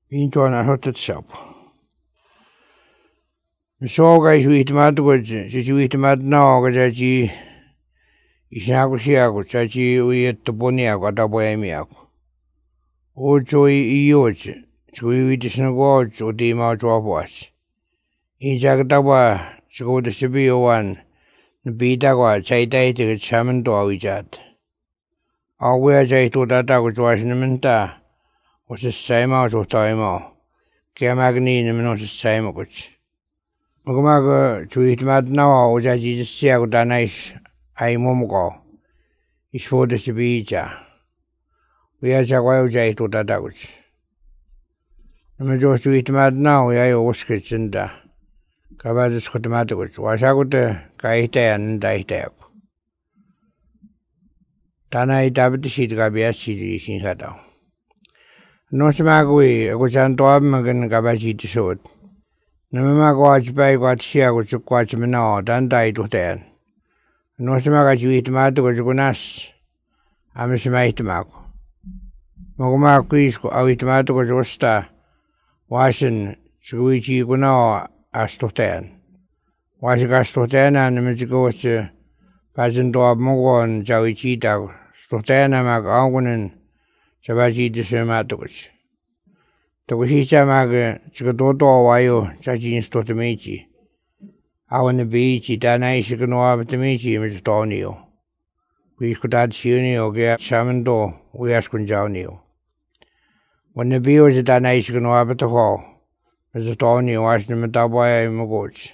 Intuana hotet sap. Soga isuitmat goje, isuitmat na gaji ishaku shiaku, chachi uyet poniaku atapoemiaku. Ocho iyoche, chuivitisnagoch, utima chuapuas. Inchakatapa, chukuta sibiyowan, nabitagwa, chaitaiti chamanto awijat. Awea chaitu tataku chuasnamenta, usisaima chuhtaima. Kiamagni namno sisaima kuch. Magmaga chuitmat nawa ujaji siaku danais ai momuko. Isfoda sibicha. Wea chakwa ujaitu tatakuch. Namajo chuitmat nawa yayo uskichinda. Kabadis kutamatakuch. Washakuta kaitaya nandaitayaku. Tanai tabitishit kabiasiti sinhatao. Nosimagui akuchantoab magan kabachitisot. Namamakwach pai kwatsia kuchukwach manao dandai tuhtayan. Nosimaga chuitmatu kuchukunas. Amisimaitmaku. Magumakwis awitmatu kuchusta. Wasin chukuichi kunao astuhtayan. Wasikas tuhtayan namachikoch pajantoab mugon chawichita. Stuhtayana mag angunan chabachitismatukuch. Tokuhicha mag chikatoto wayo chachin stotamichi. Awan bichi tanai shikanoabatamichi michtonio. Quiscutat shunio gea shamando weaskunjaunio. When the bio is tanai shikanoabataho, michtonio wasnamatabaya mugoch.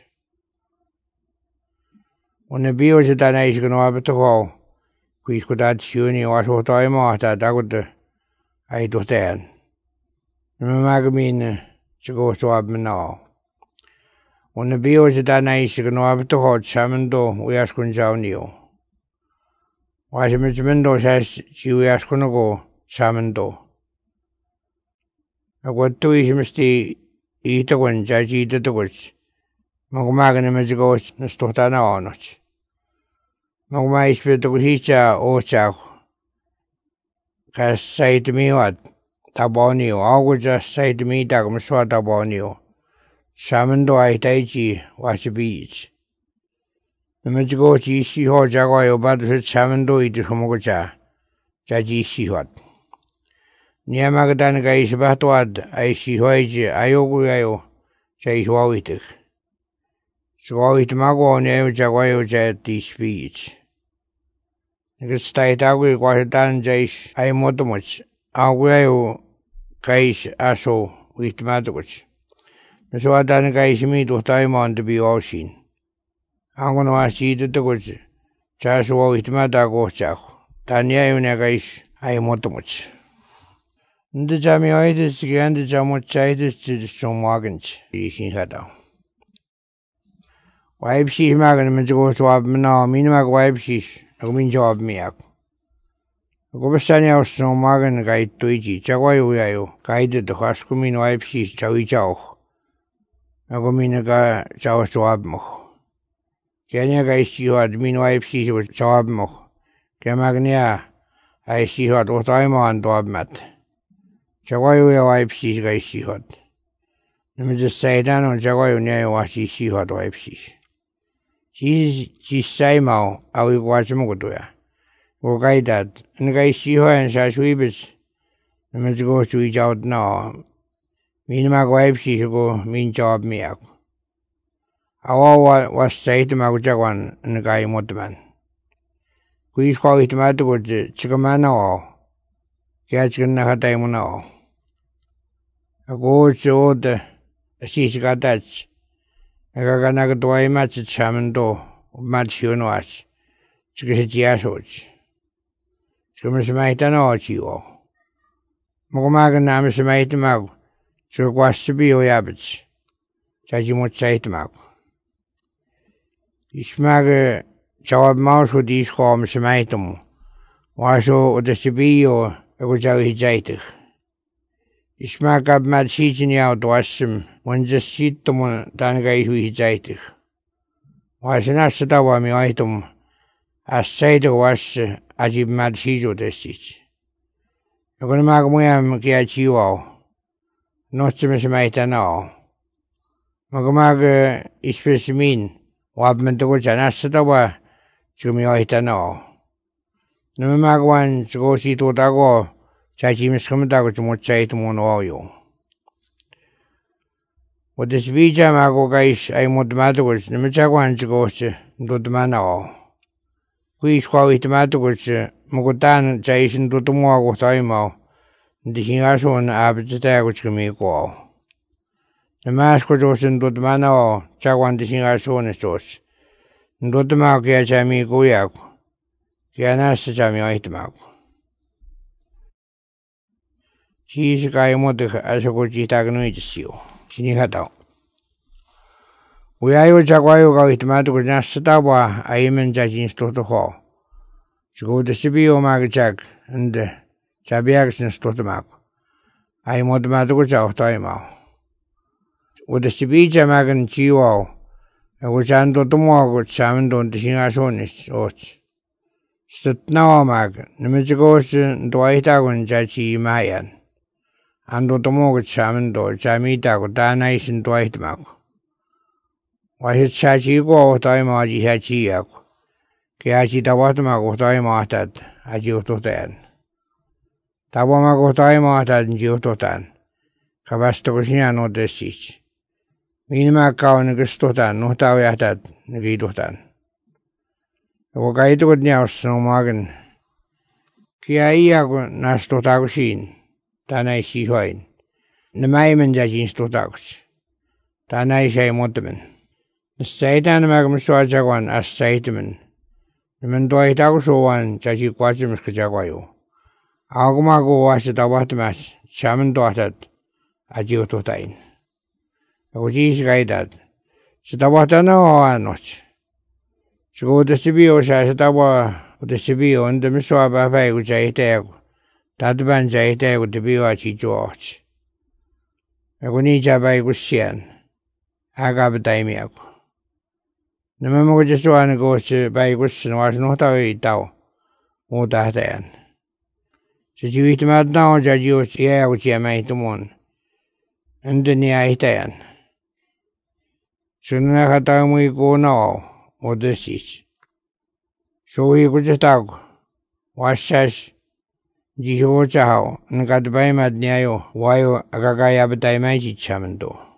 When the bio is tanai shikanoabataho, quiscutat shunio washotoima tatagut ai tuhtayan. Namagamin chigo swab manao. When the bio is tanai shikanoabataho, shamando weaskunjaunio. Washimichmendo says chiwiaskunago shamando. Agwatu ishimisti itakwan chachi itatakuch. Magmaganamajigo nastohtana onoch. Magma ishpitakuhicha ochak. Kas saitamiwat tabonio. Aguja saitamita kamaswa tabonio. Shamando aitaichi wasibich. Namajigo chi shiho jagwayo badu shamando iti humogocha. Chachi shihot. Niamagadan ga isbahtuad ay shihoiji ayogu ayo chay huawitik. Suawit mago niayo jagwayo jati speech. Nagastaitagu kwasitan jais ay motomuch. Aguayo kais aso witmatukuch. Nasuatan ga isimitu taimon to be ocean. Angon wasita tukuch. Chasua witmatago chak. Tanya unagais ay motomuch. The Jamioitis again the Jamuchitis to the Somwagans, eating hata. Wipe she's magan to go to Abmana, Minimag wipe she's a mean job meak. Gobasania Somwagan guide to Iji, Chawayo, guided the Haskumin wipe she's Chawichao. Agominaga Chawas to Abmo. Kenya guys you had mean wipe she's with Chawabmo. Kamagnia, I see what I'm on to Abmat. Chawayo wipe she's guys she hot. Let me just say down on Chawayo near what she hot wipe she's. She's Saimao, I will watch Mogodoya. Or guide that, and the guy see her and says weebits. Let me go to each out now. Minimag wipe she go mean job me up. I was say to Magjawan and the guy motorman. Please call it matter with the Chickamana or Catchin Nahataimano. I go to the Sisika Dutch. I got Nagatway match at Shamando, match you know us. Chickasiasoch. Sumasmaitano chio. Mogomagan Namismaitamag. So was to be your habits. Chajimut Saitamag. Ismag Chawab mouse with these forms maitum. Waso the Sibio, a good jaitic. Ismag up mad seating out was him when just seat to Dangai who he jaitic. Was an asatawa me item as said was ajib mad sijo the stitch. A good magmuam kiachiwa. notsimismaitano. Magmag ispesimin wabman to janasatawa chumioitano. Namagwan chosi to dago chachimis kamdago chmochait monoyo. What this bija mago guys I modmatogos namachagwan chgoche dodmanao. Quis quavit matogos mogotan chaisin dotumogo taimao. Dishingason abjetago chumiko. The mask was in Dodmano, Chagwan dishingason sos. Dodmao Giachami Guyak. Gianas Jami Oitmag. She is a guy motic as a good gitagnoidsio. Sinihatao. We are Jagwayo Gaitmato Nasatawa, I am in Jajin Stoto Hall. To go to Sibio Magajak and Chabiax and Stotomak. I am Modmatoja Taimao. With the Sibija Magan Chiwao, which Ando Tomogo Samandon the Singasonis, Ots. Sut now mag, Nemizagos, Dwaitagon Jachi Mayan. Ando Tomogo Samando, Jamita, Danais and Dwightmag. Why his Chachi go, Taimaji Hachiak. Kiachi Tawatmag, Taimatad, Ajiototan. Tawamago Taimatad and Giototan. Cabastogosiano desis. Minima kao nagastotan, no tawiatad, nagidotan. O kaito ko niyaos no magan. Kaya iya ko nastotagosin, tanay sihoin. Namaiman jajin stotagos. Tanay siya motaman. Nasaitan magmaswajagwan as saitaman. Namandoy tagosowan jaji kwajimas kajagwayo. Ako magawa sa tawatamas, siyamandoatad, ajiototain. Ako jis gaidad. Sa tawatana o anos. So the Sibio sa tawa the Sibio and the Miswa Bafay which I take. Tadban Jaite with the Biwachi George. Ako ni Jabay Gusian. Agab Daimiak. The memo just one goes by Gusin was not a tau. O that end. So you eat mad now, Jajus, yeah, which I made to one. And then I tan. So now time we go now, or this is. So he could just talk. What says Jiho Chao, and got by Madniayo, why Agagaya Bataimaji Chamando.